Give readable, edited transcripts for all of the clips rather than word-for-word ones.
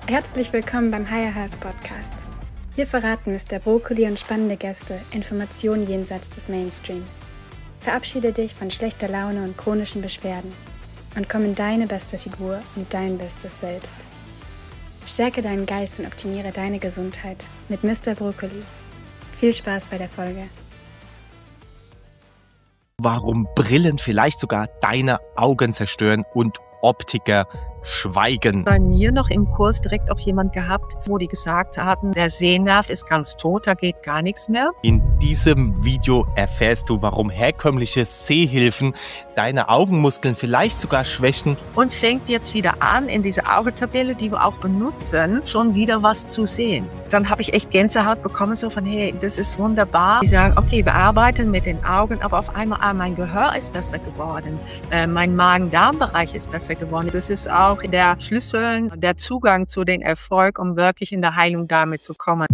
Herzlich willkommen beim Higher Health Podcast. Hier verraten Mr. Brokkoli und spannende Gäste Informationen jenseits des Mainstreams. Verabschiede dich von schlechter Laune und chronischen Beschwerden und komm in deine beste Figur und dein bestes Selbst. Stärke deinen Geist und optimiere deine Gesundheit mit Mr. Brokkoli. Viel Spaß bei der Folge. Warum Brillen vielleicht sogar deine Augen zerstören und Optiker schweigen. Bei mir noch im Kurs direkt auch jemand gehabt, wo die gesagt hatten, der Sehnerv ist ganz tot, da geht gar nichts mehr. In diesem Video erfährst du, warum herkömmliche Sehhilfen deine Augenmuskeln vielleicht sogar schwächen. Und fängt jetzt wieder an, in dieser Augentabelle, die wir auch benutzen, schon wieder was zu sehen. Dann habe ich echt Gänsehaut bekommen, so von, hey, das ist wunderbar. Die sagen, okay, wir arbeiten mit den Augen, aber auf einmal, mein Gehör ist besser geworden. Mein Magen-Darm-Bereich ist besser geworden. Das ist auch der Schlüssel, der Zugang zu den Erfolg, um wirklich in der Heilung damit zu kommen.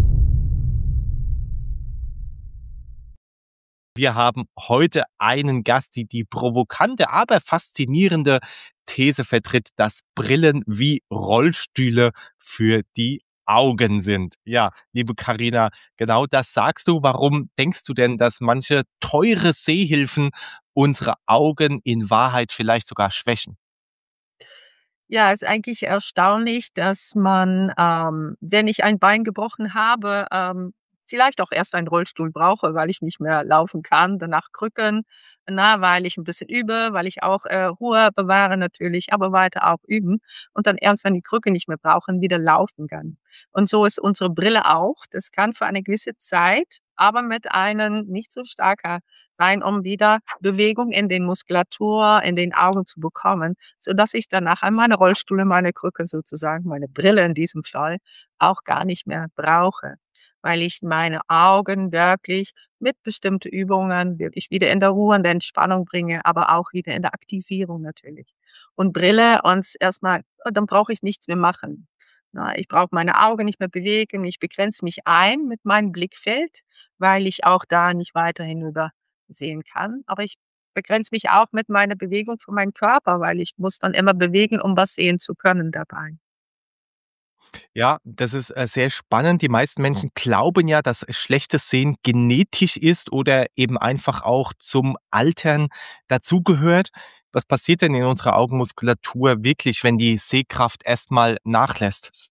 Wir haben heute einen Gast, die provokante, aber faszinierende These vertritt, dass Brillen wie Rollstühle für die Augen sind. Ja, liebe Carina, genau das sagst du. Warum denkst du denn, dass manche teure Sehhilfen unsere Augen in Wahrheit vielleicht sogar schwächen? Ja, ist eigentlich erstaunlich, dass man, wenn ich ein Bein gebrochen habe, vielleicht auch erst einen Rollstuhl brauche, weil ich nicht mehr laufen kann, danach Krücken, weil ich ein bisschen übe, weil ich auch Ruhe bewahre natürlich, aber weiter auch üben und dann irgendwann die Krücke nicht mehr brauchen, wieder laufen kann. Und so ist unsere Brille auch. Das kann für eine gewisse Zeit, aber mit einem nicht so starker sein, um wieder Bewegung in den Muskulatur, in den Augen zu bekommen, sodass ich danach an meine Rollstühle, meine Krücke sozusagen, meine Brille in diesem Fall, auch gar nicht mehr brauche, weil ich meine Augen wirklich mit bestimmten Übungen wirklich wieder in der Ruhe und der Entspannung bringe, aber auch wieder in der Aktivierung natürlich. Und Brille uns erstmal, dann brauche ich nichts mehr machen. Ich brauche meine Augen nicht mehr bewegen, ich begrenze mich ein mit meinem Blickfeld, weil ich auch da nicht weiter hinüber sehen kann. Aber ich begrenze mich auch mit meiner Bewegung von meinem Körper, weil ich muss dann immer bewegen, um was sehen zu können dabei. Ja, das ist sehr spannend. Die meisten Menschen glauben ja, dass schlechtes Sehen genetisch ist oder eben einfach auch zum Altern dazugehört. Was passiert denn in unserer Augenmuskulatur wirklich, wenn die Sehkraft erstmal nachlässt?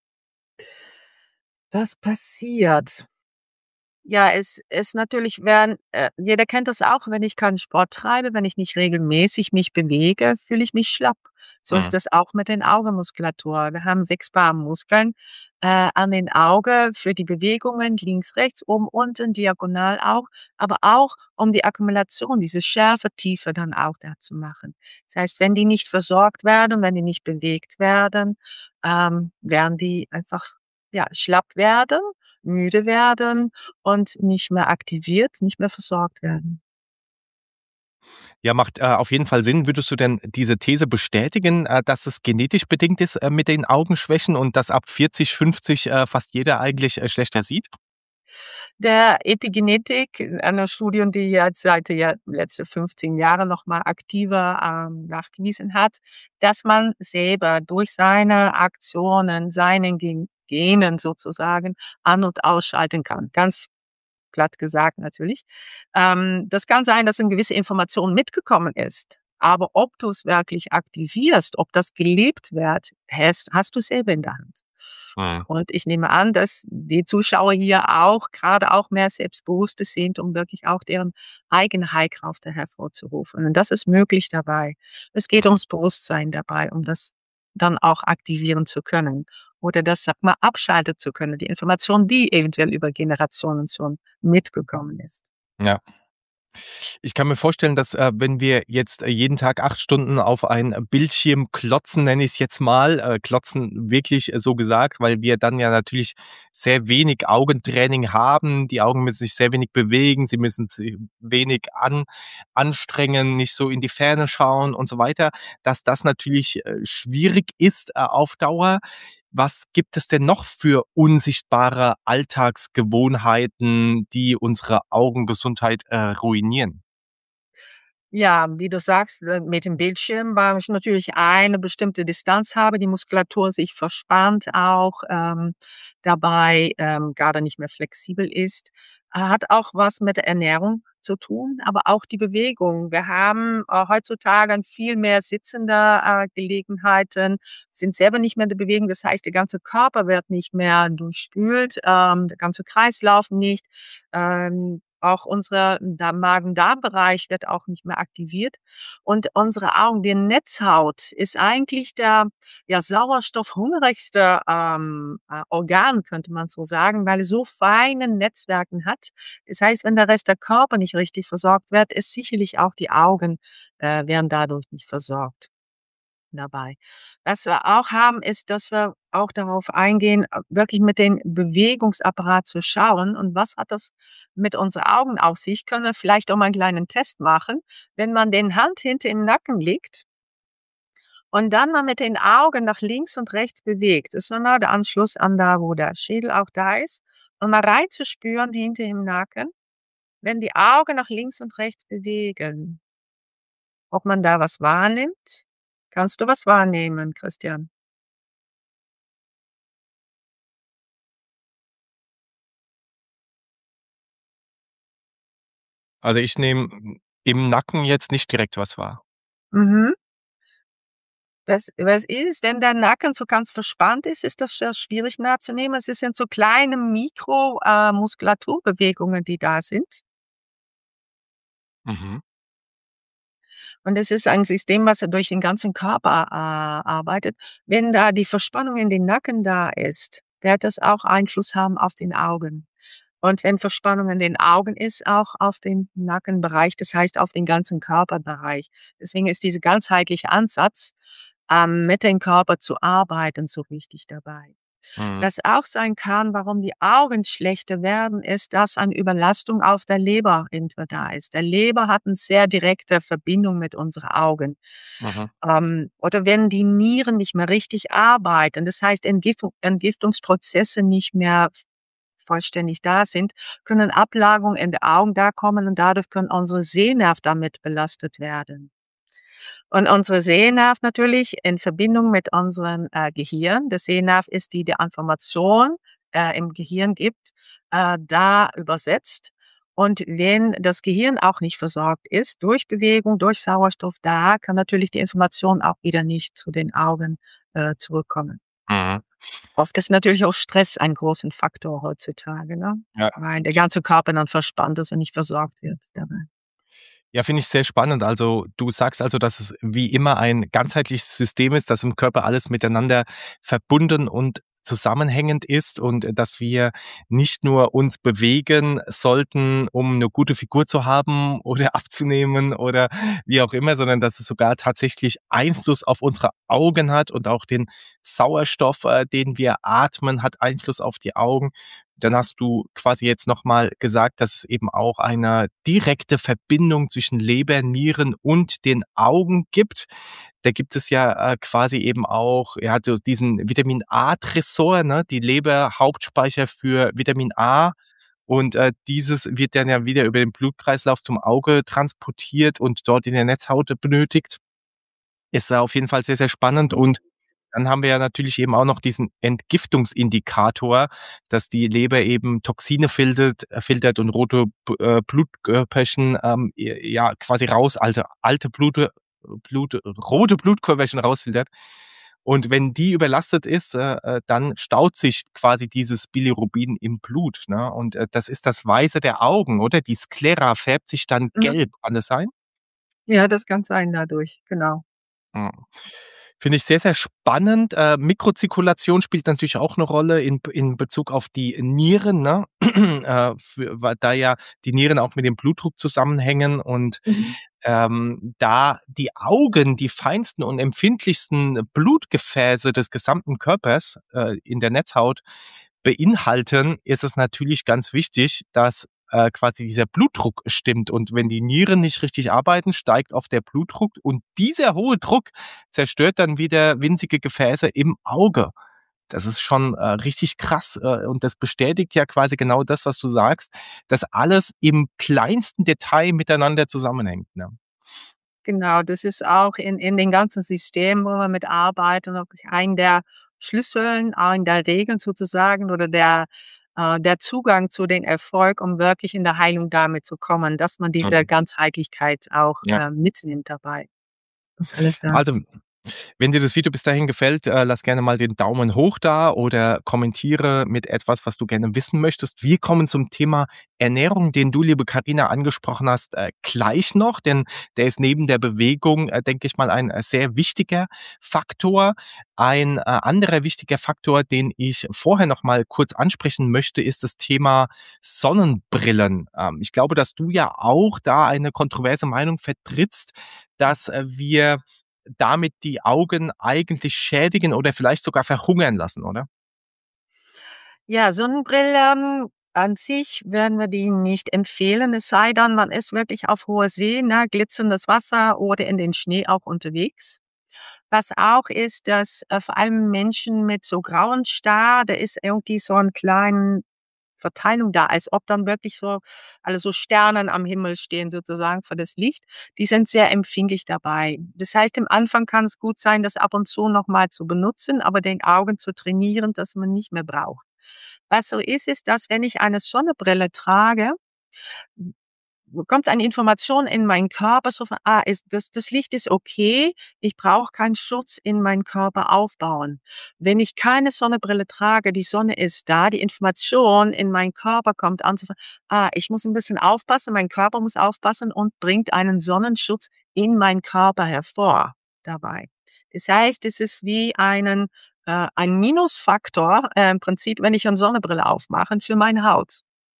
Was passiert? Ja, es ist natürlich, wenn jeder kennt das auch, wenn ich keinen Sport treibe, wenn ich nicht regelmäßig mich bewege, fühle ich mich schlapp. So ist Mhm. das auch mit den Augenmuskulatur. Wir haben 6 Paar Muskeln an den Augen für die Bewegungen links, rechts, oben, unten, diagonal auch, aber auch um die Akkumulation, diese Schärfe, Tiefe dann auch da zu machen. Das heißt, wenn die nicht versorgt werden, wenn die nicht bewegt werden, werden die einfach, ja, schlapp werden, müde werden und nicht mehr aktiviert, nicht mehr versorgt werden. Ja, macht auf jeden Fall Sinn. Würdest du denn diese These bestätigen, dass es genetisch bedingt ist mit den Augenschwächen und dass ab 40, 50 fast jeder eigentlich schlechter sieht? Der Epigenetik, eine Studie, die jetzt seit ja letzte 15 Jahre noch mal aktiver, nachgewiesen hat, dass man selber durch seine Aktionen, seinen Genen sozusagen an und ausschalten kann. Ganz platt gesagt natürlich. Das kann sein, dass eine gewisse Information mitgekommen ist, aber ob du es wirklich aktivierst, ob das gelebt wird, hast du selber in der Hand. Mhm. Und ich nehme an, dass die Zuschauer hier auch gerade auch mehr Selbstbewusstes sind, um wirklich auch deren eigene Heilkraft hervorzurufen. Und das ist möglich dabei. Es geht ums Bewusstsein dabei, um das dann auch aktivieren zu können oder das, sag mal, abschalten zu können, die Information, die eventuell über Generationen schon mitgekommen ist. Ja. Ich kann mir vorstellen, dass, wenn wir jetzt jeden Tag 8 Stunden auf ein Bildschirm klotzen, nenne ich es jetzt mal, klotzen wirklich so gesagt, weil wir dann ja natürlich sehr wenig Augentraining haben. Die Augen müssen sich sehr wenig bewegen, sie müssen sich wenig anstrengen, nicht so in die Ferne schauen und so weiter, dass das natürlich, schwierig ist, auf Dauer. Was gibt es denn noch für unsichtbare Alltagsgewohnheiten, die unsere Augengesundheit, ruinieren? Ja, wie du sagst, mit dem Bildschirm, weil ich natürlich eine bestimmte Distanz habe, die Muskulatur sich verspannt auch, dabei, grade nicht mehr flexibel ist. Hat auch was mit der Ernährung zu tun, aber auch die Bewegung. Wir haben, heutzutage viel mehr sitzende, Gelegenheiten, sind selber nicht mehr in der Bewegung. Das heißt, der ganze Körper wird nicht mehr durchspült, der ganze Kreislauf nicht. Auch unser Magen-Darm-Bereich wird auch nicht mehr aktiviert. Und unsere Augen, die Netzhaut ist eigentlich der, ja, sauerstoffhungrigste, Organ, könnte man so sagen, weil es so feine Netzwerken hat. Das heißt, wenn der Rest der Körper nicht richtig versorgt wird, ist sicherlich auch die Augen, werden dadurch nicht versorgt dabei. Was wir auch haben, ist, dass wir auch darauf eingehen, wirklich mit den Bewegungsapparat zu schauen und was hat das mit unseren Augen auf sich? Können wir vielleicht auch mal 'n kleinen Test machen. Wenn man den Hand hinter im Nacken legt und dann mal mit den Augen nach links und rechts bewegt, ist so nah der Anschluss an da, wo der Schädel auch da ist, und mal reinzuspüren hinter im Nacken, wenn die Augen nach links und rechts bewegen, ob man da was wahrnimmt? Kannst du was wahrnehmen, Christian? Also, ich nehme im Nacken jetzt nicht direkt was wahr. Mhm. Was ist, wenn der Nacken so ganz verspannt ist das sehr schwierig wahrzunehmen. Es sind so kleine Mikro Muskulaturbewegungen, die da sind. Mhm. Und es ist ein System, was ja durch den ganzen Körper, arbeitet. Wenn da die Verspannung in den Nacken da ist, wird das auch Einfluss haben auf den Augen. Und wenn Verspannung in den Augen ist, auch auf den Nackenbereich, das heißt auf den ganzen Körperbereich. Deswegen ist dieser ganzheitliche Ansatz, mit dem Körper zu arbeiten, so wichtig dabei. Mhm. Was auch sein kann, warum die Augen schlechter werden, ist, dass eine Überlastung auf der Leber irgendwo da ist. Der Leber hat 'ne sehr direkte Verbindung mit unseren Augen. Mhm. Oder wenn die Nieren nicht mehr richtig arbeiten, das heißt Entgiftungsprozesse nicht mehr vollständig da sind, können Ablagerungen in den Augen da kommen und dadurch können unsere Sehnerven damit belastet werden. Und unsere Sehnerv natürlich in Verbindung mit unserem, Gehirn. Der Sehnerv ist die Information, im Gehirn gibt, da übersetzt. Und wenn das Gehirn auch nicht versorgt ist durch Bewegung, durch Sauerstoff, da kann natürlich die Information auch wieder nicht zu den Augen, zurückkommen. Mhm. Oft ist natürlich auch Stress ein großen Faktor heutzutage, ne? Ja. Weil der ganze Körper dann verspannt ist und nicht versorgt wird dabei. Ja, finde ich sehr spannend. Also, du sagst also, dass es wie immer ein ganzheitliches System ist, dass im Körper alles miteinander verbunden und zusammenhängend ist und dass wir nicht nur uns bewegen sollten, um eine gute Figur zu haben oder abzunehmen oder wie auch immer, sondern dass es sogar tatsächlich Einfluss auf unsere Augen hat und auch den Sauerstoff, den wir atmen, hat Einfluss auf die Augen. Dann hast du quasi jetzt noch mal gesagt, dass es eben auch eine direkte Verbindung zwischen Leber, Nieren und den Augen gibt. Da gibt es ja, quasi eben auch, ja, so diesen Vitamin-A-Tresor, ne? Die Leber Hauptspeicher für Vitamin A und, dieses wird dann ja wieder über den Blutkreislauf zum Auge transportiert und dort in der Netzhaut benötigt. Ist auf jeden Fall sehr, sehr spannend und dann haben wir ja natürlich eben auch noch diesen Entgiftungsindikator, dass die Leber eben Toxine filtert und rote Blutkörperchen, ja, quasi raus alte rote Blutkörperchen rausfiltert. Und wenn die überlastet ist, dann staut sich quasi dieses Bilirubin im Blut, ne? Und, das ist das Weiße der Augen, oder? Die Sclera färbt sich dann Mhm. gelb. Kann das sein? Ja, das kann sein dadurch, genau. Mhm. Finde ich sehr, sehr spannend. Mikrozirkulation spielt natürlich auch eine Rolle in Bezug auf die Nieren, ne? Weil da ja die Nieren auch mit dem Blutdruck zusammenhängen und, Mhm. da die Augen die feinsten und empfindlichsten Blutgefäße des gesamten Körpers, in der Netzhaut beinhalten, ist es natürlich ganz wichtig, dass, quasi dieser Blutdruck stimmt. Und wenn die Nieren nicht richtig arbeiten, steigt oft der Blutdruck und dieser hohe Druck zerstört dann wieder winzige Gefäße im Auge. Das ist schon, richtig krass, und das bestätigt ja quasi genau das, was du sagst, dass alles im kleinsten Detail miteinander zusammenhängt, ne? Genau, das ist auch in den ganzen Systemen, wo wir mit arbeiten, wirklich ein der Schlüsseln, ein der Regeln sozusagen oder der Zugang zu den Erfolg, um wirklich in der Heilung damit zu kommen, dass man diese Mhm. Ganzheitlichkeit auch, Ja. mitnimmt dabei. Ist alles da. Also, wenn dir das Video bis dahin gefällt, lass gerne mal den Daumen hoch da oder kommentiere mit etwas, was du gerne wissen möchtest. Wir kommen zum Thema Ernährung, den du, liebe Karina, angesprochen hast, gleich noch, denn der ist neben der Bewegung, denke ich mal, ein sehr wichtiger Faktor. Ein anderer wichtiger Faktor, den ich vorher noch mal kurz ansprechen möchte, ist das Thema Sonnenbrillen. Ich glaube, dass du ja auch da eine kontroverse Meinung vertrittst, dass wir damit die Augen eigentlich schädigen oder vielleicht sogar verhungern lassen, oder? Ja, Sonnenbrillen an sich werden wir die nicht empfehlen, es sei denn, man ist wirklich auf hoher See, ne, glitzerndes Wasser oder in den Schnee auch unterwegs. Was auch ist, dass, vor allem Menschen mit so grauen Star, da ist irgendwie so 'n kleinen Verteilung da, als ob dann wirklich so alle so Sternen am Himmel stehen sozusagen für das Licht. Die sind sehr empfindlich dabei. Das heißt, am Anfang kann es gut sein, das ab und zu noch mal zu benutzen, aber den Augen zu trainieren, dass man nicht mehr braucht. Was so ist, dass wenn ich eine Sonnenbrille trage, kommt eine Information in meinen Körper so von: „Ah, das Licht ist okay, ich brauche keinen Schutz in meinen Körper aufbauen.“ Wenn ich keine Sonnenbrille trage, die Sonne ist da, die Information in meinen Körper kommt an so von: „Ah, ich muss 'n bisschen aufpassen, mein Körper muss aufpassen“ und bringt einen Sonnenschutz in meinen Körper hervor dabei. Das heißt, es ist wie ein Minusfaktor, im Prinzip, wenn ich 'ne Sonnenbrille aufmache für meine Haut.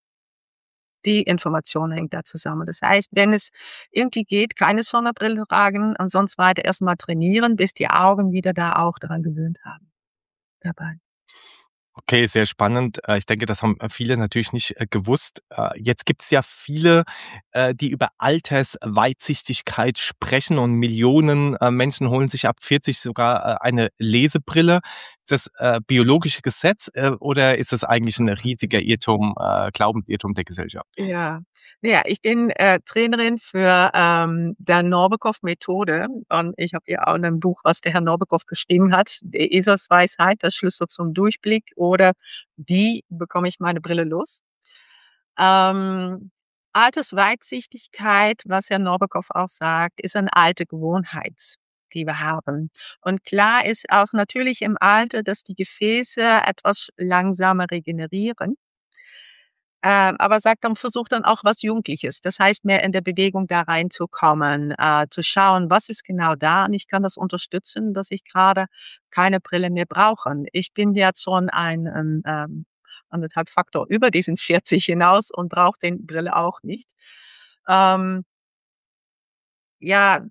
Die Information hängt da zusammen. Das heißt, wenn es irgendwie geht, keine Sonnenbrille tragen und sonst weiter erst mal trainieren, bis die Augen wieder da auch daran gewöhnt haben dabei. Okay, sehr spannend. Ich denke, das haben viele natürlich nicht gewusst. Jetzt gibt es ja viele, die über Altersweitsichtigkeit sprechen und Millionen Menschen holen sich ab 40 sogar eine Lesebrille. Ist das biologische Gesetz oder ist das eigentlich ein riesiger Irrtum, Glaubensirrtum der Gesellschaft? Ja. Ja, ich bin, Trainerin für, der Norbekov-Methode und ich habe hier auch 'nen Buch, was der Herr Norbekov geschrieben hat, die Esersweisheit, der Schlüssel zum Durchblick oder Wie bekomme ich meine Brille los? Ähm, Altersweitsichtigkeit, was Herr Norbekov auch sagt, ist eine alte Gewohnheit, die wir haben. Und klar ist auch natürlich im Alter, dass die Gefäße etwas langsamer regenerieren. Aber sagt dann versucht dann auch was Jugendliches. Das heißt, mehr in der Bewegung da reinzukommen, zu schauen, was ist genau da und ich kann das unterstützen, dass ich grade keine Brille mehr brauche. Ich bin jetzt schon 1,5 Faktor über diesen 40 hinaus und brauche den Brille auch nicht. Ähm, ja,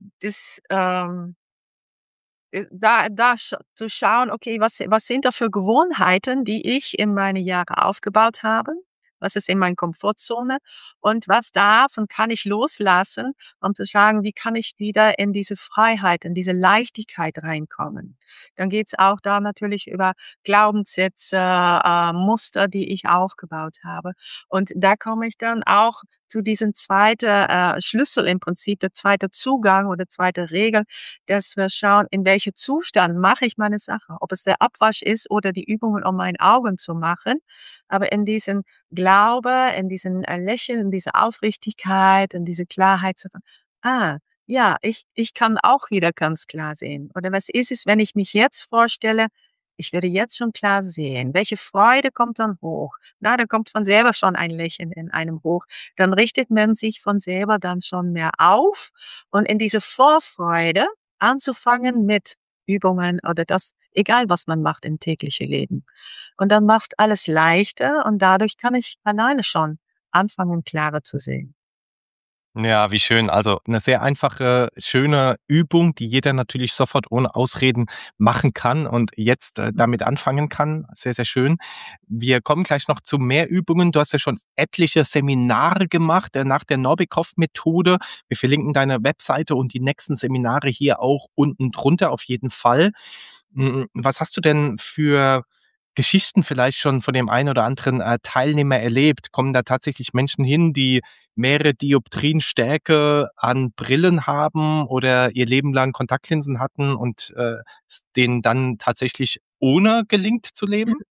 da zu schauen, okay, was sind da für Gewohnheiten, die ich in meine Jahre aufgebaut habe? Was ist in meiner Komfortzone? Und was darf und kann ich loslassen, um zu sagen, wie kann ich wieder in diese Freiheit, in diese Leichtigkeit reinkommen? Dann geht's auch da natürlich über Glaubenssätze, Muster, die ich aufgebaut habe. Und da komme ich dann auch zu diesem zweiten Schlüssel im Prinzip, der zweite Zugang oder zweite Regel, dass wir schauen, in welchem Zustand mache ich meine Sache. Ob es der Abwasch ist oder die Übungen, um meine Augen zu machen. Aber in diesem Glaube, in diesem Lächeln, in dieser Aufrichtigkeit, in diese Klarheit zu sagen, ah, ja, ich kann auch wieder ganz klar sehen. Oder was ist es, wenn ich mich jetzt vorstelle, ich werde jetzt schon klar sehen. Welche Freude kommt dann hoch? Na, da kommt von selber schon ein Lächeln in einem hoch. Dann richtet man sich von selber dann schon mehr auf und in diese Vorfreude anzufangen mit Übungen oder das egal was man macht im täglichen Leben. Und dann macht alles leichter und dadurch kann ich alleine schon anfangen, klarer zu sehen. Ja, wie schön. Also eine sehr einfache, schöne Übung, die jeder natürlich sofort ohne Ausreden machen kann und jetzt damit anfangen kann. Sehr, sehr schön. Wir kommen gleich noch zu mehr Übungen. Du hast ja schon etliche Seminare gemacht nach der Norbikow-Methode. Wir verlinken deine Webseite und die nächsten Seminare hier auch unten drunter auf jeden Fall. Was hast du denn für Geschichten vielleicht schon von dem einen oder anderen Teilnehmer erlebt? Kommen da tatsächlich Menschen hin, die mehrere Dioptrien Stärke an Brillen haben oder ihr Leben lang Kontaktlinsen hatten und es denen dann tatsächlich ohne gelingt zu leben?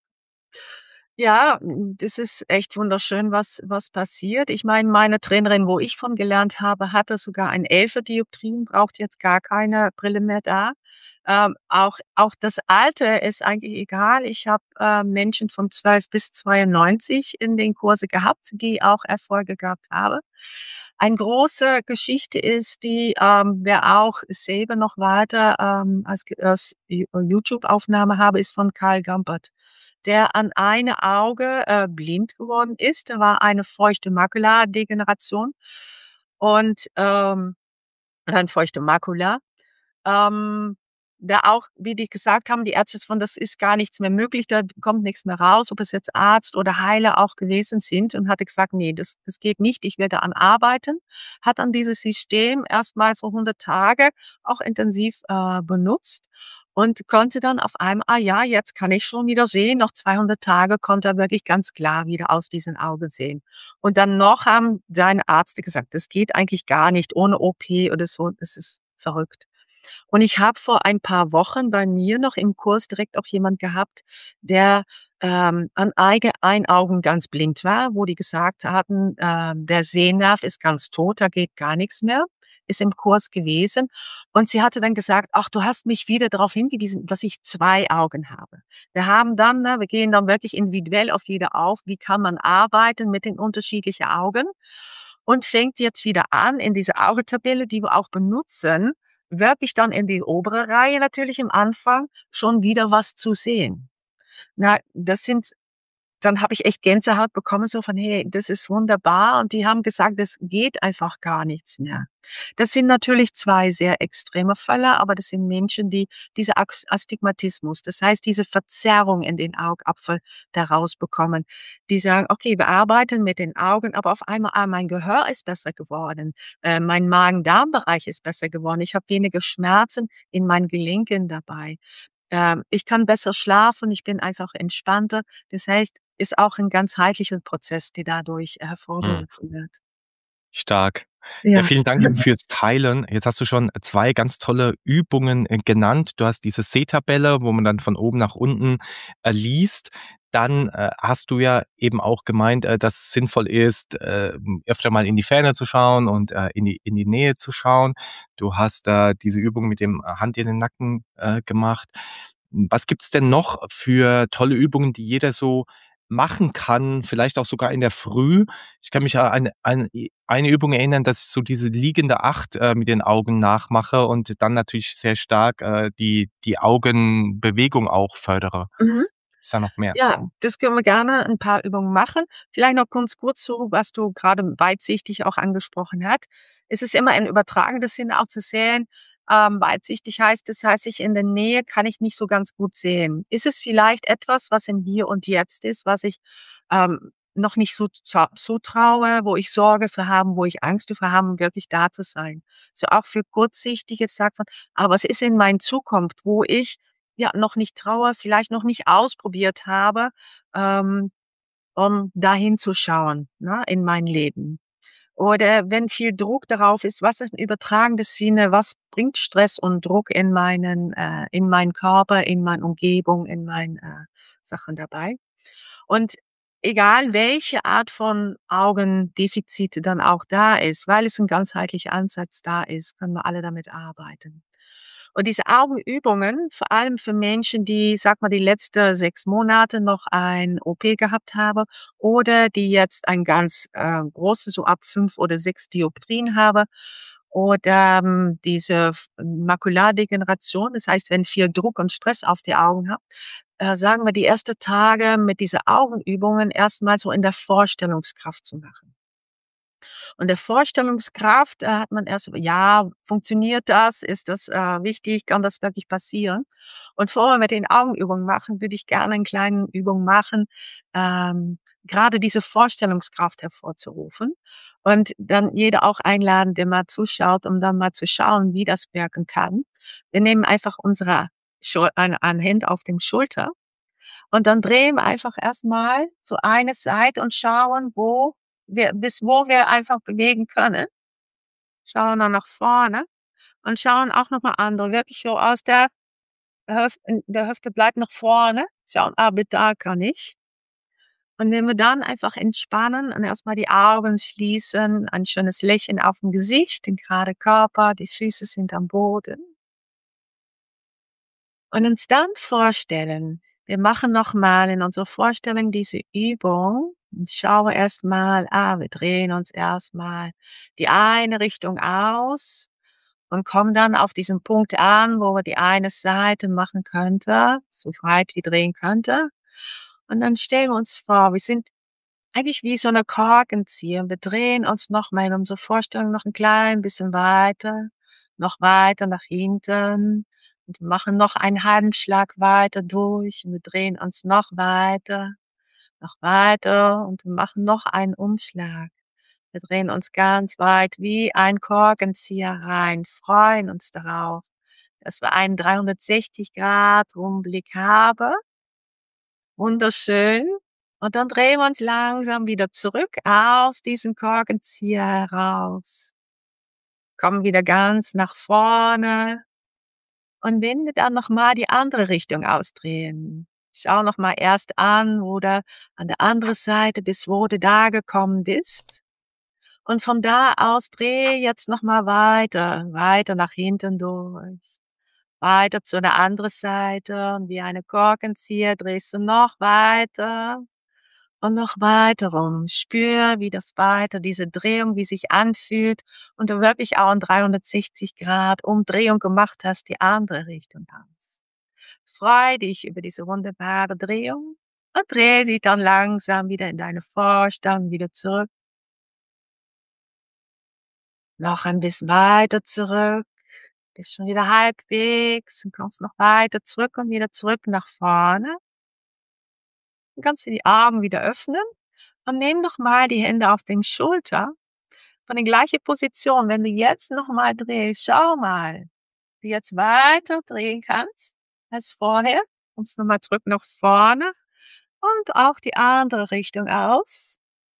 Ja, das ist echt wunderschön, was passiert. Ich meine, meine Trainerin, wo ich von gelernt habe, hatte sogar ein 11 Dioptrien, braucht jetzt gar keine Brille mehr da. Auch das Alter ist eigentlich egal. Ich habe, Menschen von 12 bis 92 in den Kurse gehabt, die auch Erfolge gehabt haben. Eine große Geschichte ist die, wer auch selber noch weiter, als YouTube-Aufnahme habe, ist von Karl Gampert, der an eine Auge, blind geworden ist. Da war eine feuchte Makuladegeneration und, ein feuchte Makula. Ähm, Da auch, wie die gesagt haben, die Ärzte von: „Das ist gar nichts mehr möglich, da kommt nichts mehr raus", ob es jetzt Arzt oder Heiler auch gewesen sind, und hatte gesagt: „Nee, das geht nicht, ich werde daran arbeiten." Hat dann dieses System erst mal so 100 Tage auch intensiv, benutzt und konnte dann auf einmal: „Ah ja, jetzt kann ich schon wieder sehen." Nach 200 Tage konnte er wirklich ganz klar wieder aus diesen Augen sehen. Und dann noch haben seine Ärzte gesagt: „Das geht eigentlich gar nicht ohne OP oder so, das ist verrückt." Und ich habe vor ein paar Wochen bei mir noch im Kurs direkt auch jemand gehabt, der, an ein Augen ganz blind war, wo die gesagt hatten, der Sehnerv ist ganz tot, da geht gar nichts mehr, ist im Kurs gewesen. Und sie hatte dann gesagt: „Ach, du hast mich wieder darauf hingewiesen, dass ich 2 Augen habe." Wir gehen dann wirklich individuell auf jede auf, wie kann man arbeiten mit den unterschiedlichen Augen, und fängt jetzt wieder an, in diese Augentabelle, die wir auch benutzen, wirklich dann in die obere Reihe natürlich im Anfang schon wieder was zu sehen. Na, das sind dann habe ich echt Gänsehaut bekommen, so von: „Hey, das ist wunderbar." Und die haben gesagt, es geht einfach gar nichts mehr. Das sind natürlich 2 sehr extreme Fälle, aber das sind Menschen, die diese Astigmatismus, das heißt, diese Verzerrung in den Augapfel da rausbekommen. Die sagen: „Okay, wir arbeiten mit den Augen, aber auf einmal, mein Gehör ist besser geworden, mein Magen-Darm-Bereich ist besser geworden. Ich habe weniger Schmerzen in meinen Gelenken dabei. Ich kann besser schlafen, ich bin einfach entspannter." Das heißt, ist auch 'n ganzheitlicher Prozess, der dadurch Mhm. hervorgerufen wird. Stark. Ja, Ja. vielen Dank fürs Teilen. Jetzt hast du schon 2 ganz tolle Übungen, genannt. Du hast diese Sehtabelle, wo man dann von oben nach unten, liest. Dann, hast du ja eben auch gemeint, dass es sinnvoll ist, öfter mal in die Ferne zu schauen und, in die Nähe zu schauen. Du hast da diese Übung mit dem Hand in den Nacken, gemacht. Was gibt's denn noch für tolle Übungen, die jeder so machen kann, vielleicht auch sogar in der Früh? Ich kann mich an eine Übung erinnern, dass ich so diese liegende Acht, mit den Augen nachmache und dann natürlich sehr stark, die Augenbewegung auch fördere. Mhm. Ist da noch mehr? Ja, das können wir gerne 'n paar Übungen machen. Vielleicht noch ganz kurz so, was du grade weitsichtig auch angesprochen hat. Es ist immer in übertragenem Sinne auch zu sehen, weitsichtig heißt, das heißt, ich in der Nähe kann ich nicht so ganz gut sehen. Ist es vielleicht etwas, was im Hier und Jetzt ist, was ich, noch nicht so zutraue, wo ich Sorge für haben, wo ich Angst davor haben, wirklich da zu sein? So auch für Kurzsichtige sagt man: „Aber es ist in meiner Zukunft, wo ich ja, noch nicht traue, vielleicht noch nicht ausprobiert habe, ähm, um dahin zu schauen, ne, in mein Leben." Oder wenn viel Druck darauf ist, was ist 'n übertragenes Sinne, was bringt Stress und Druck in meinen Körper, in meine Umgebung, in mein, Sachen dabei. Und egal welche Art von Augendefizite dann auch da ist, weil es 'n ganzheitlicher Ansatz da ist, können wir alle damit arbeiten. Und diese Augenübungen, vor allem für Menschen, die, sag mal, die letzten 6 Monate noch ein OP gehabt habe oder die jetzt ein ganz, großes, so ab 5 oder 6 Dioptrien habe oder, diese Makulardegeneration. Das heißt, wenn viel Druck und Stress auf die Augen habt, sagen wir, die ersten Tage mit diese Augenübungen erst mal so in der Vorstellungskraft zu machen. Und der Vorstellungskraft, hat man erst so: „Ja, funktioniert das? Ist das, wichtig? Kann das wirklich passieren?" Und vorher mit den Augenübungen machen, würde ich gerne 'n kleinen Übung machen, grade diese Vorstellungskraft hervorzurufen und dann jeder auch einladen, der mal zuschaut, um dann mal zu schauen, wie das wirken kann. Wir nehmen einfach unsere Hand auf dem Schulter Und dann drehen wir einfach erstmal zu einer Seite und schauen, bis wo wir einfach bewegen können. Schauen dann nach vorne und schauen auch noch mal andere, wirklich so aus der Hüfte bleibt nach vorne. Schauen, bis da kann ich. Und wenn wir dann einfach entspannen und erstmal die Augen schließen, ein schönes Lächeln auf dem Gesicht, den gerade Körper, die Füße sind am Boden. Und uns dann vorstellen, wir machen noch mal in unserer Vorstellung diese Übung und schauen erstmal, wir drehen uns erstmal die eine Richtung aus und kommen dann auf diesen Punkt an, wo wir die eine Seite machen könnte, so weit wie drehen könnte. Und dann stellen wir uns vor, wir sind eigentlich wie so eine Korkenzieher. Wir drehen uns noch mal in unserer Vorstellung noch ein klein bisschen weiter, noch weiter nach hinten und wir machen noch einen halben Schlag weiter durch und wir drehen uns noch weiter und wir machen noch einen Umschlag. Wir drehen uns ganz weit wie ein Korkenzieher rein, freuen uns darauf, dass wir einen 360 Grad Rumblick haben. Wunderschön. Und dann drehen wir uns langsam wieder zurück aus diesem Korkenzieher heraus. Kommen wieder ganz nach vorne. Und wenn wir dann nochmal die andere Richtung ausdrehen, schau nochmal erst an, wo du an der anderen Seite bis wo du da gekommen bist. Und von da aus dreh jetzt nochmal weiter nach hinten durch. Weiter zu der anderen Seite und wie eine Korkenzieher drehst du noch weiter und noch weiter rum. Spür, wie das weiter, diese Drehung, wie sich anfühlt und du wirklich auch eine 360 Grad Umdrehung gemacht hast, die andere Richtung aus. Freu dich über diese wunderbare Drehung und dreh dich dann langsam wieder in deine Vorstellung wieder zurück. Noch ein bisschen weiter zurück. Bist schon wieder halbwegs und kommst noch weiter zurück und wieder zurück nach vorne. Dann kannst du die Augen wieder öffnen und nimm noch mal die Hände auf den Schulter von der gleichen Position. Wenn du jetzt noch mal drehst, schau mal, wie du jetzt weiter drehen kannst als vorher. Kommst noch mal zurück nach vorne und auch die andere Richtung aus.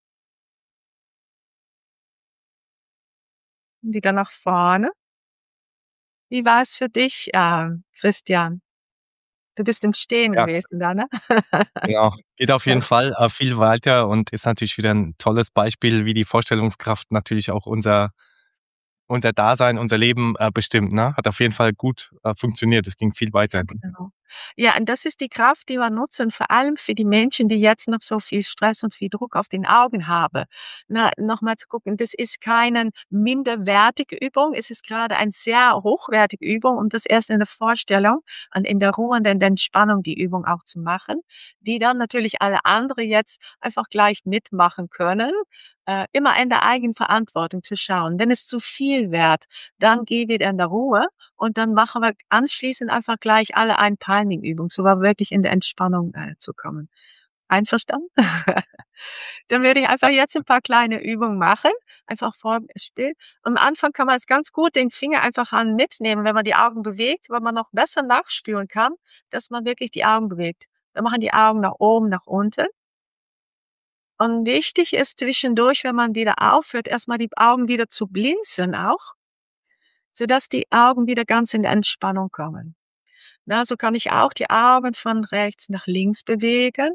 Und wieder nach vorne. Wie war es für dich, Christian? Du bist im Stehen Ja, gewesen da, ne? genau. Geht auf jeden Das, Fall viel weiter und ist natürlich wieder ein tolles Beispiel, wie die Vorstellungskraft natürlich auch unser Dasein, unser Leben bestimmt. Ne? Hat auf jeden Fall gut funktioniert. Es ging viel weiter. genau. Ja, und das ist die Kraft, die wir nutzen, vor allem für die Menschen, die jetzt noch so viel Stress und viel Druck auf den Augen haben. Na, nochmal zu gucken, das ist keine minderwertige Übung, es ist gerade eine sehr hochwertige Übung, um das erst in der Vorstellung und in der Ruhe und in der Entspannung die Übung auch zu machen, die dann natürlich alle anderen jetzt einfach gleich mitmachen können. Immer in der Eigenverantwortung zu schauen. Wenn es zu viel wird, dann geh wieder in der Ruhe und dann machen wir anschließend einfach gleich alle eine Timing-Übung, so wir wirklich in der Entspannung zu kommen. Einverstanden? Dann würde ich einfach jetzt ein paar kleine Übungen machen, einfach vorspielen. Am Anfang kann man es ganz gut den Finger einfach an mitnehmen, wenn man die Augen bewegt, weil man noch besser nachspüren kann, dass man wirklich die Augen bewegt. Wir machen die Augen nach oben, nach unten. Und wichtig ist zwischendurch, wenn man wieder aufhört, erstmal die Augen wieder zu blinzeln auch, sodass die Augen wieder ganz in Entspannung kommen. Na, so kann ich auch die Augen von rechts nach links bewegen.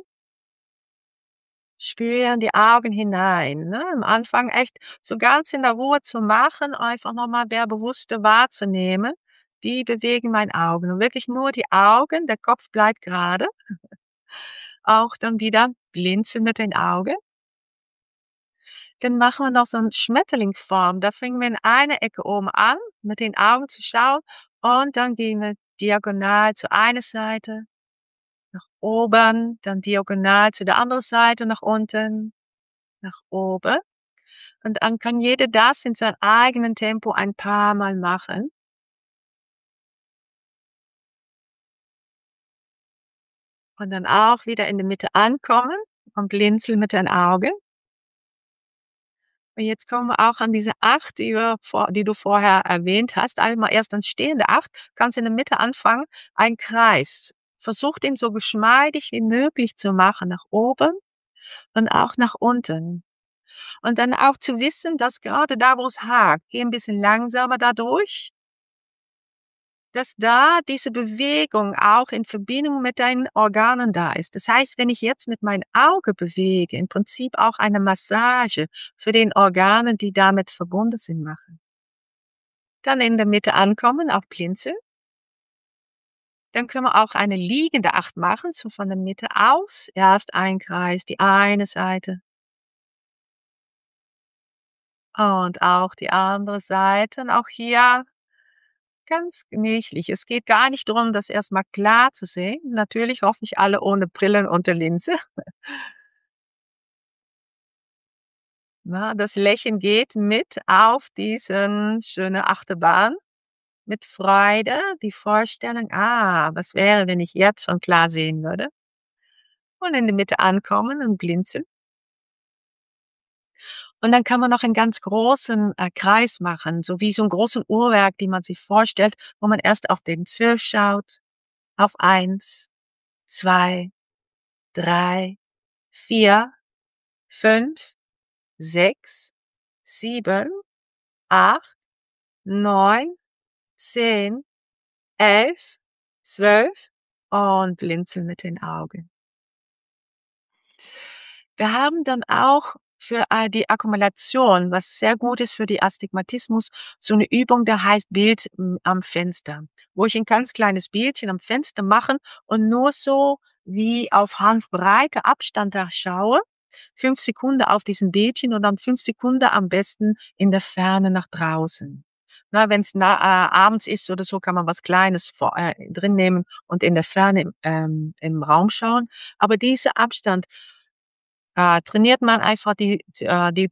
Spüren die Augen hinein. Ne? Am Anfang echt so ganz in der Ruhe zu machen, einfach nochmal mehr bewusster wahrzunehmen. Wie bewegen meine Augen? Und wirklich nur die Augen, der Kopf bleibt gerade. Auch dann wieder blinzeln mit den Augen. Dann machen wir noch so 'n Schmetterlingsform. Da fangen wir in einer Ecke oben an, mit den Augen zu schauen und dann gehen wir diagonal zur eine Seite, nach oben, dann diagonal zu der anderen Seite, nach unten, nach oben. Und dann kann jeder das in seinem eigenen Tempo ein paar Mal machen. Und dann auch wieder in der Mitte ankommen und blinzeln mit den Augen. Und jetzt kommen wir auch an diese 8, die du vorher erwähnt hast. Einmal erst dann stehende 8, kannst in der Mitte anfangen, einen Kreis versucht ihn so geschmeidig wie möglich zu machen, nach oben und auch nach unten. Und dann auch zu wissen, dass gerade da, wo es hakt, geh ein bisschen langsamer da durch, dass da diese Bewegung auch in Verbindung mit deinen Organen da ist. Das heißt, wenn ich jetzt mit meinem Auge bewege, im Prinzip auch eine Massage für den Organen, die damit verbunden sind, mache. Dann in der Mitte ankommen, auch blinzeln. Dann können wir auch eine liegende Acht machen, so von der Mitte aus. Erst ein Kreis, die eine Seite und auch die andere Seite. Und auch hier ganz gemächlich. Es geht gar nicht darum, das erstmal klar zu sehen. Natürlich hoffe ich alle ohne Brillen und der Linse. Na, das Lächeln geht mit auf diesen schöne Achterbahn mit Freude, die Vorstellung, was wäre, wenn ich jetzt schon klar sehen würde? Und in der Mitte ankommen und blinzeln. Und dann kann man noch einen ganz großen Kreis machen, so wie so 'n großen Uhrwerk, die man sich vorstellt, wo man erst auf den 12 schaut, auf 1, 2, 3, 4, 5, 6, 7, 8, 9, 10, 11, 12 und blinzeln mit den Augen. Wir haben dann auch für die Akkumulation, was sehr gut ist für die Astigmatismus, so eine Übung, der heißt Bild am Fenster, wo ich ein ganz kleines Bildchen am Fenster mache und nur so wie auf Handbreite Abstand da schaue, 5 Sekunden auf diesem Bildchen und dann 5 Sekunden am besten in der Ferne nach draußen. Na, wenn's abends ist oder so, kann man was Kleines drin nehmen und in der Ferne im Raum schauen. Aber dieser Abstand trainiert man einfach die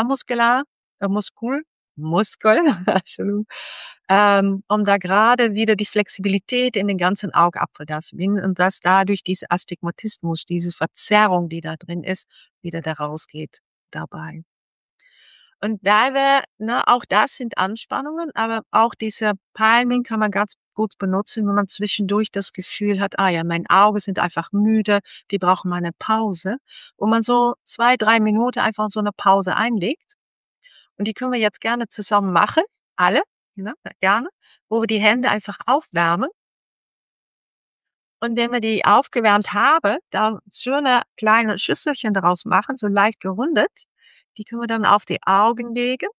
Muskel, Entschuldigung, um da gerade wieder die Flexibilität in den ganzen Augapfel da zu bringen und dass dadurch diese Astigmatismus, diese Verzerrung, die da drin ist, wieder da rausgeht dabei. Und da auch das sind Anspannungen, aber auch diese Palming kann man ganz gut benutzen, wenn man zwischendurch das Gefühl hat, ja, meine Augen sind einfach müde, die brauchen mal eine Pause, wo man so 2, 3 Minuten einfach so eine Pause einlegt. Und die können wir jetzt gerne zusammen machen, alle, ne, gerne, wo wir die Hände einfach aufwärmen. Und wenn wir die aufgewärmt haben, da schöne kleine Schüsselchen daraus machen, so leicht gerundet. Die können wir dann auf die Augen legen.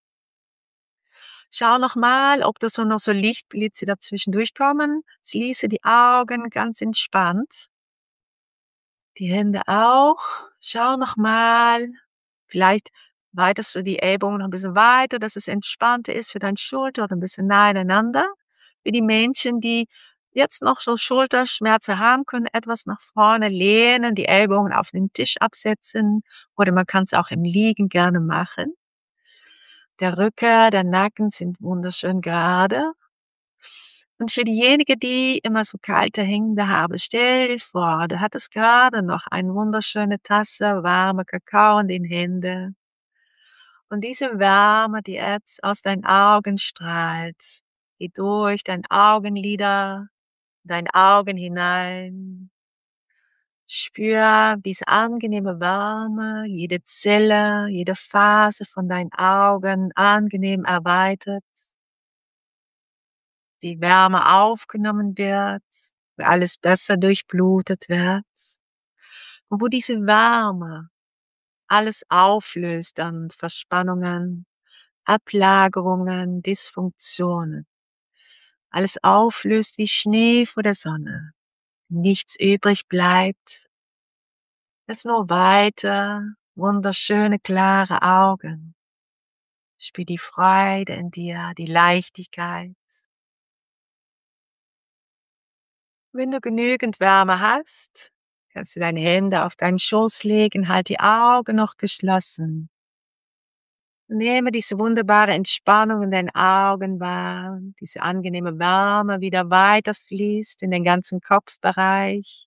Schau noch mal, ob da so noch so Lichtblitze dazwischen durchkommen. Schließe die Augen ganz entspannt. Die Hände auch. Schau noch mal. Vielleicht weitest du die Ellbogen noch ein bisschen weiter, dass es entspannter ist für deine Schulter oder ein bisschen nah aneinander. Für die Menschen, die jetzt noch so Schulterschmerzen haben, können etwas nach vorne lehnen, die Ellbogen auf den Tisch absetzen oder man kann es auch im Liegen gerne machen. Der Rücken, der Nacken sind wunderschön gerade. Und für diejenigen, die immer so kalte Hände haben, stell dir vor, du hattest gerade noch eine wunderschöne Tasse warme Kakao in den Händen. Und diese Wärme, die jetzt aus deinen Augen strahlt, geht durch deine Augenlider, deine Augen hinein. Spür diese angenehme Wärme, jede Zelle, jede Phase von deinen Augen angenehm erweitert. Die Wärme aufgenommen wird, wo alles besser durchblutet wird. Und wo diese Wärme alles auflöst an Verspannungen, Ablagerungen, Dysfunktionen. Alles auflöst wie Schnee vor der Sonne. Nichts übrig bleibt, als nur weiter, wunderschöne, klare Augen. Spür die Freude in dir, die Leichtigkeit. Wenn du genügend Wärme hast, kannst du deine Hände auf deinen Schoß legen, halt die Augen noch geschlossen. Nehme diese wunderbare Entspannung in deinen Augen wahr, diese angenehme Wärme wieder weiterfließt in den ganzen Kopfbereich.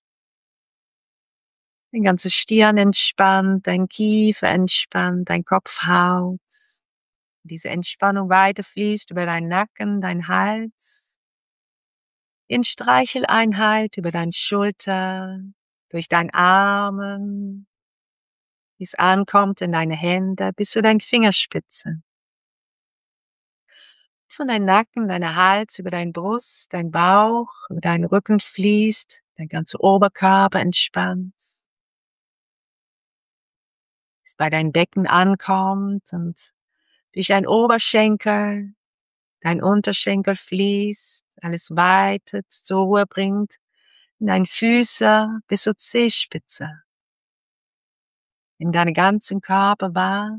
Dein ganze Stirn entspannt, dein Kiefer entspannt, dein Kopfhaut. Diese Entspannung weiterfließt über deinen Nacken, deinen Hals, in Streicheleinheit über deine Schulter, durch deine Arme, wie es ankommt in deine Hände, bis zu deinen Fingerspitzen. Von deinem Nacken, deiner Hals, über deinen Brust, dein Bauch, über deinen Rücken fließt, dein ganzer Oberkörper entspannt. Bis bei deinem Becken ankommt und durch deinen Oberschenkel, dein Unterschenkel fließt, alles weitet, zur Ruhe bringt, in deine Füße bis zur Zehspitze. In deinen ganzen Körper wahr.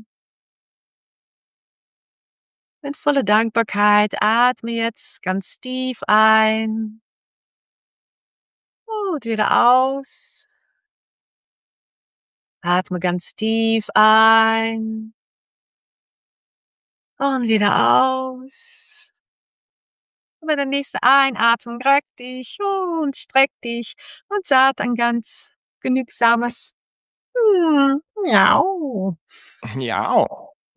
In voller Dankbarkeit atme jetzt ganz tief ein und wieder aus. Atme ganz tief ein und wieder aus. Und bei der nächsten Einatmung reck dich und streck dich und sag ein ganz genügsames Miau. Ja.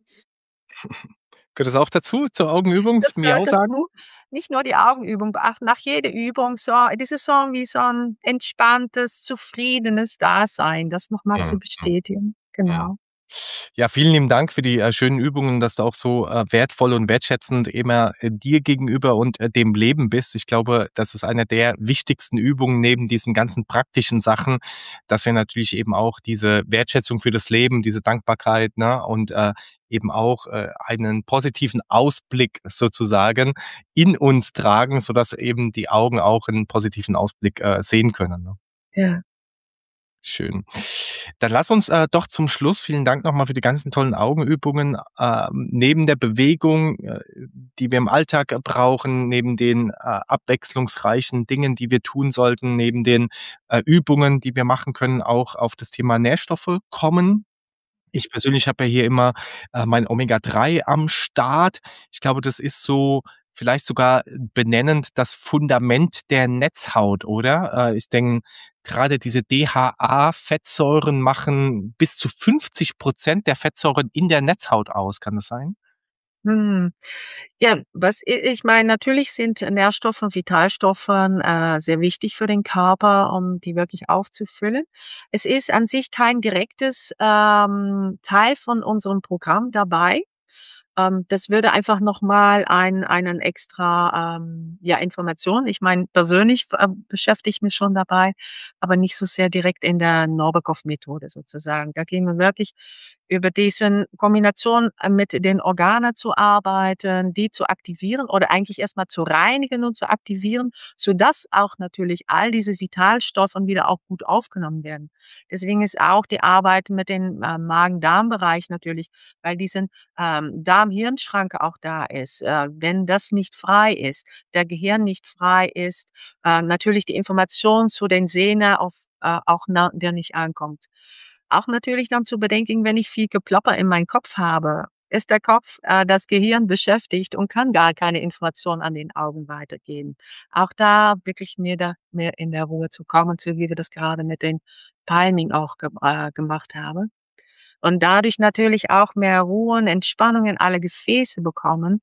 Gehört das auch dazu, zur Augenübung, das Das gehört Miau sagen? dazu. Nicht nur die Augenübung beachten, nach jeder Übung so, das ist so wie so ein entspanntes, zufriedenes Dasein, das noch mal zu Mhm, bestätigen. mhm. Genau. Ja, vielen lieben Dank für die schönen Übungen, dass du auch so wertvoll und wertschätzend immer dir gegenüber und dem Leben bist. Ich glaube, das ist eine der wichtigsten Übungen neben diesen ganzen praktischen Sachen, dass wir natürlich eben auch diese Wertschätzung für das Leben, diese Dankbarkeit, ne, und eben auch einen positiven Ausblick sozusagen in uns tragen, sodass eben die Augen auch einen positiven Ausblick sehen können. Ne? Ja. Schön. Dann lass uns doch zum Schluss, vielen Dank nochmal für die ganzen tollen Augenübungen, neben der Bewegung, die wir im Alltag brauchen, neben den abwechslungsreichen Dingen, die wir tun sollten, neben den Übungen, die wir machen können, auch auf das Thema Nährstoffe kommen. Ich persönlich habe ja hier immer mein Omega-3 am Start. Ich glaube, das ist so vielleicht sogar benennend das Fundament der Netzhaut, oder? Ich denke, gerade diese DHA-Fettsäuren machen bis zu 50% der Fettsäuren in der Netzhaut aus. Kann das sein? Mhm. Ja, was ich meine, natürlich sind Nährstoffe und Vitalstoffe sehr wichtig für den Körper, um die wirklich aufzufüllen. Es ist an sich kein direktes Teil von unserem Programm dabei. Das würde einfach noch mal einen extra, ja, Information. Ich meine, persönlich beschäftige ich mich schon dabei, aber nicht so sehr direkt in der Norbekov-Methode sozusagen. Da gehen wir wirklich über diesen Kombination mit den Organen zu arbeiten, die zu aktivieren oder eigentlich erst mal zu reinigen und zu aktivieren, sodass auch natürlich all diese Vitalstoffe wieder auch gut aufgenommen werden. Deswegen ist auch die Arbeit mit dem Magen-Darm-Bereich natürlich, weil diesen Darm-Hirn-Schranke auch da ist. Wenn das nicht frei ist, der Gehirn nicht frei ist, natürlich die Information zu den Sehnen auch der nicht ankommt. Auch natürlich dann zu bedenken, wenn ich viel Geplopper in meinem Kopf habe, ist der Kopf, das Gehirn beschäftigt und kann gar keine Information an den Augen weitergeben. Auch da wirklich mehr in der Ruhe zu kommen, so wie wir das gerade mit den Palming auch gemacht haben. Und dadurch natürlich auch mehr Ruhe und Entspannung in alle Gefäße bekommen,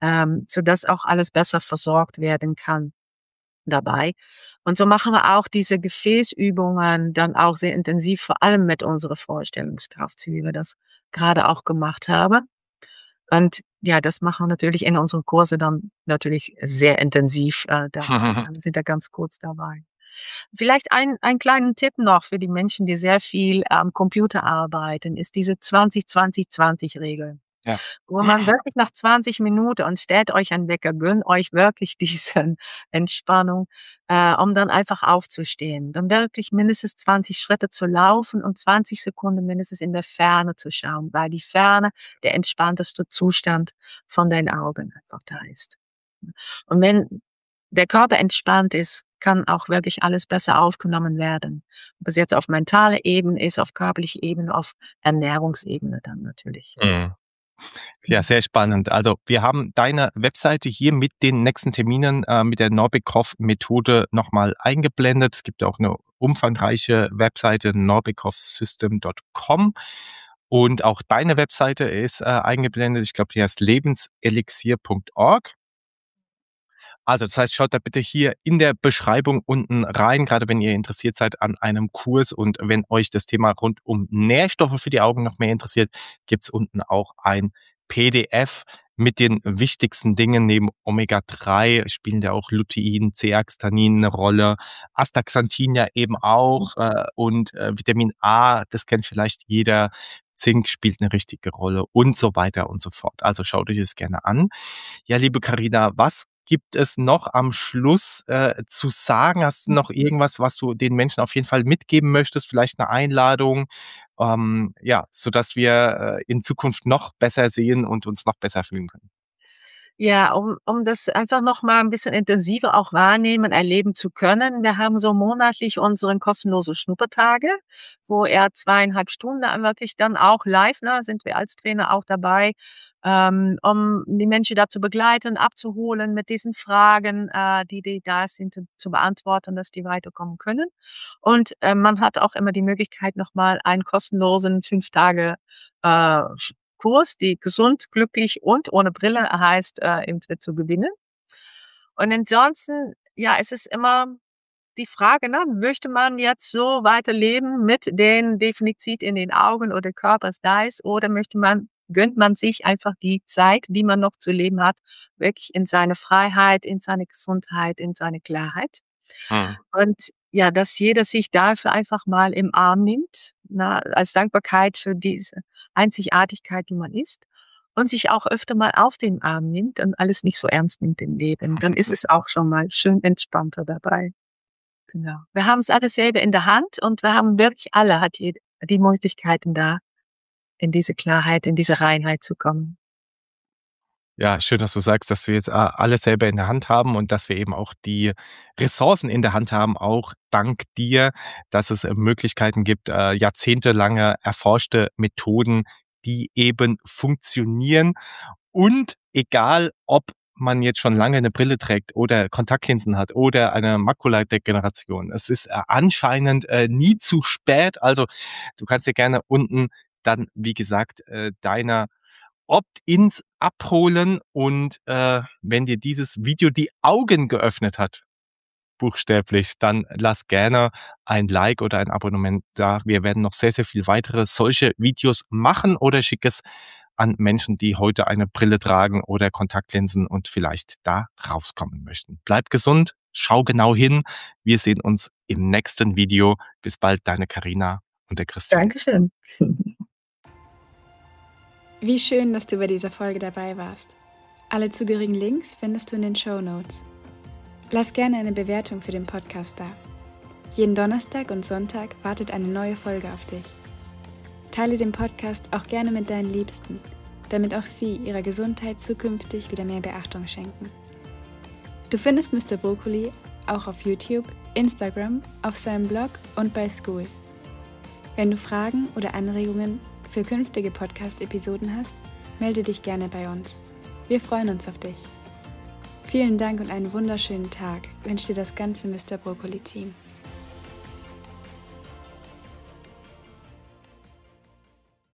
sodass auch alles besser versorgt werden kann dabei. Und so machen wir auch diese Gefäßübungen dann auch sehr intensiv, vor allem mit unserer Vorstellungskraft, so wie wir das gerade auch gemacht haben. Und ja, das machen wir natürlich in unseren Kurse dann natürlich sehr intensiv dabei. Wir sind da ganz kurz dabei. Vielleicht einen kleinen Tipp noch für die Menschen, die sehr viel am Computer arbeiten, ist diese 20-20-20-Regel. Ja. Wo man wirklich nach 20 Minuten und stellt euch einen Wecker, gönnt euch wirklich diesen Entspannung, um dann einfach aufzustehen. Dann wirklich mindestens 20 Schritte zu laufen und 20 Sekunden mindestens in der Ferne zu schauen, weil die Ferne der entspannteste Zustand von deinen Augen einfach da ist. Und wenn der Körper entspannt ist, kann auch wirklich alles besser aufgenommen werden. Ob es jetzt auf mentaler Ebene ist, auf körperlicher Ebene, auf Ernährungsebene dann natürlich. Mhm. Ja, sehr spannend. Also wir haben deine Webseite hier mit den nächsten Terminen mit der Norbekov-Methode nochmal eingeblendet. Es gibt auch eine umfangreiche Webseite norbekovsystem.com und auch deine Webseite ist eingeblendet. Ich glaube, die heißt lebenselixier.org. Also das heißt, schaut da bitte hier in der Beschreibung unten rein, gerade wenn ihr interessiert seid an einem Kurs und wenn euch das Thema rund um Nährstoffe für die Augen noch mehr interessiert, gibt's unten auch ein PDF mit den wichtigsten Dingen. Neben Omega-3 spielen ja auch Lutein, Zeaxanthin eine Rolle, Astaxanthin ja eben auch und Vitamin A, das kennt vielleicht jeder, Zink spielt eine richtige Rolle und so weiter und so fort. Also schaut euch das gerne an. Ja, liebe Carina, was gibt es noch am Schluss zu sagen? Hast du noch irgendwas, was du den Menschen auf jeden Fall mitgeben möchtest? Vielleicht eine Einladung, ja, sodass wir in Zukunft noch besser sehen und uns noch besser fühlen können. Ja, um das einfach noch mal ein bisschen intensiver auch wahrnehmen, erleben zu können. Wir haben so monatlich unseren kostenlose Schnuppertage, wo er 2,5 Stunden wirklich dann auch live, ne, sind wir als Trainer auch dabei, um die Menschen da zu begleiten, abzuholen mit diesen Fragen, die da sind, zu beantworten, dass die weiterkommen können. Und, man hat auch immer die Möglichkeit, noch mal einen kostenlosen 5 Tage, Kurs, die gesund, glücklich und ohne Brille heißt, eben zu gewinnen. Und ansonsten, ja, es ist immer die Frage, ne, möchte man jetzt so weiterleben mit den Defizit in den Augen oder Körpers da ist, oder gönnt man sich einfach die Zeit, die man noch zu leben hat, wirklich in seine Freiheit, in seine Gesundheit, in seine Klarheit. Mhm. Und ja, dass jeder sich dafür einfach mal im Arm nimmt, na, als Dankbarkeit für diese Einzigartigkeit, die man ist, und sich auch öfter mal auf den Arm nimmt und alles nicht so ernst nimmt im Leben. Dann ist es auch schon mal schön entspannter dabei. Genau. Wir haben es alles selber in der Hand und wir haben wirklich alle hat die Möglichkeiten da, in diese Klarheit, in diese Reinheit zu kommen. Ja, schön, dass du sagst, dass wir jetzt alles selber in der Hand haben und dass wir eben auch die Ressourcen in der Hand haben, auch dank dir, dass es Möglichkeiten gibt, jahrzehntelange erforschte Methoden, die eben funktionieren. Und egal, ob man jetzt schon lange eine Brille trägt oder Kontaktlinsen hat oder eine Makuladegeneration, es ist anscheinend nie zu spät. Also du kannst dir gerne unten dann, wie gesagt, deine Opt-ins abholen und wenn dir dieses Video die Augen geöffnet hat, buchstäblich, dann lass gerne ein Like oder ein Abonnement da. Wir werden noch sehr, sehr viel weitere solche Videos machen oder schick es an Menschen, die heute eine Brille tragen oder Kontaktlinsen und vielleicht da rauskommen möchten. Bleib gesund, schau genau hin. Wir sehen uns im nächsten Video. Bis bald, deine Carina und der Christian. Dankeschön. Wie schön, dass du bei dieser Folge dabei warst. Alle zugehörigen Links findest du in den Shownotes. Lass gerne eine Bewertung für den Podcast da. Jeden Donnerstag und Sonntag wartet eine neue Folge auf dich. Teile den Podcast auch gerne mit deinen Liebsten, damit auch sie ihrer Gesundheit zukünftig wieder mehr Beachtung schenken. Du findest Mr. Brokkoli auch auf YouTube, Instagram, auf seinem Blog und bei School. Wenn du Fragen oder Anregungen für künftige Podcast-Episoden hast, melde dich gerne bei uns. Wir freuen uns auf dich. Vielen Dank und einen wunderschönen Tag wünscht dir das ganze Mr. Brokkoli-Team.